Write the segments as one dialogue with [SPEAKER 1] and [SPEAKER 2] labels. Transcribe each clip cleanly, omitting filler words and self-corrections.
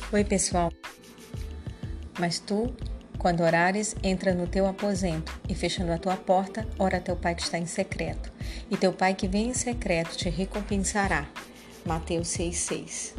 [SPEAKER 1] Oi, pessoal. Mas tu, quando orares, entra no teu aposento e, fechando a tua porta, ora a teu Pai que está em secreto. E teu Pai que vem em secreto te recompensará. Mateus 6,6.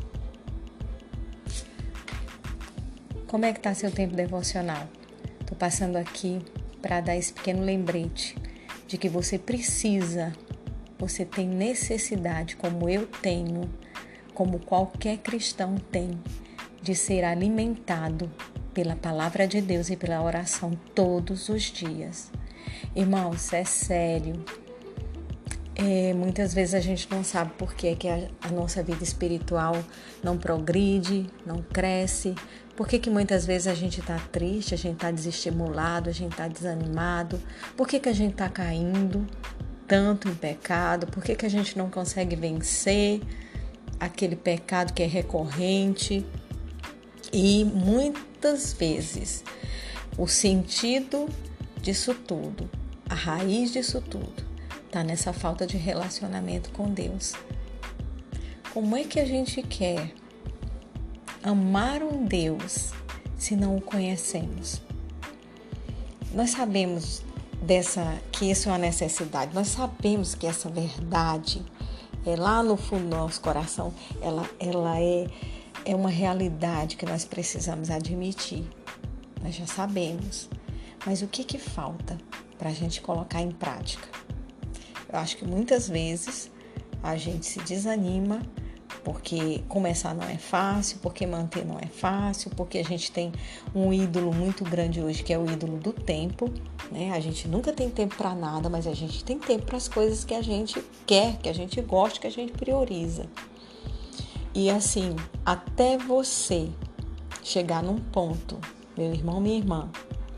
[SPEAKER 1] Como é que está seu tempo devocional? Estou passando aqui para dar esse pequeno lembrete de que você tem necessidade, como eu tenho, como qualquer cristão tem, de ser alimentado pela palavra de Deus e pela oração todos os dias. Irmãos, é sério. Muitas vezes a gente não sabe por que a nossa vida espiritual não progride, não cresce. Por que muitas vezes a gente está triste, a gente está desestimulado, a gente está desanimado. Por que a gente está caindo tanto em pecado? Por que a gente não consegue vencer aquele pecado que é recorrente? E muitas vezes o sentido disso tudo, a raiz disso tudo, está nessa falta de relacionamento com Deus. Como é que a gente quer amar um Deus se não o conhecemos? Nós sabemos que isso é uma necessidade, nós sabemos que essa verdade é lá no fundo do nosso coração, ela é uma realidade que nós precisamos admitir. Nós já sabemos. Mas o que falta para a gente colocar em prática? Eu acho que muitas vezes a gente se desanima porque começar não é fácil, porque manter não é fácil, porque a gente tem um ídolo muito grande hoje, que é o ídolo do tempo, né? A gente nunca tem tempo para nada, mas a gente tem tempo para as coisas que a gente quer, que a gente gosta, que a gente prioriza. E assim, até você chegar num ponto, meu irmão, minha irmã,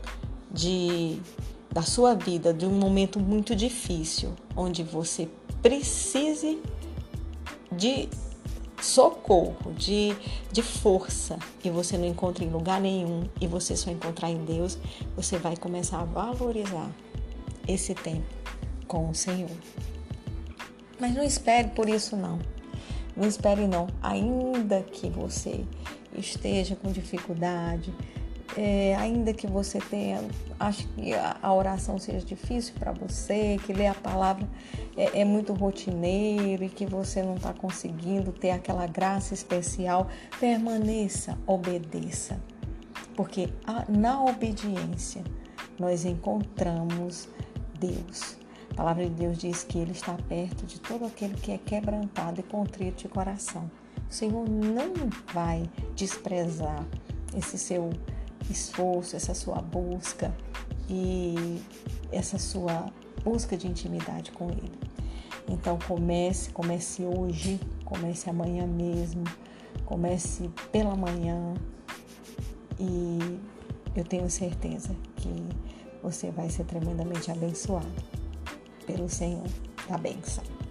[SPEAKER 1] da sua vida, de um momento muito difícil, onde você precise de socorro, de força, e você não encontra em lugar nenhum, e você só encontrar em Deus, você vai começar a valorizar esse tempo com o Senhor. Mas não espere por isso não. Não espere não, ainda que você esteja com dificuldade, ainda que você ache que a oração seja difícil para você, que ler a palavra é muito rotineiro e que você não está conseguindo ter aquela graça especial, permaneça, obedeça, porque na obediência nós encontramos Deus. A palavra de Deus diz que Ele está perto de todo aquele que é quebrantado e contrito de coração. O Senhor não vai desprezar esse seu esforço, essa sua busca e essa sua busca de intimidade com Ele. Então comece hoje, comece amanhã mesmo, comece pela manhã e eu tenho certeza que você vai ser tremendamente abençoado pelo Senhor da bênção.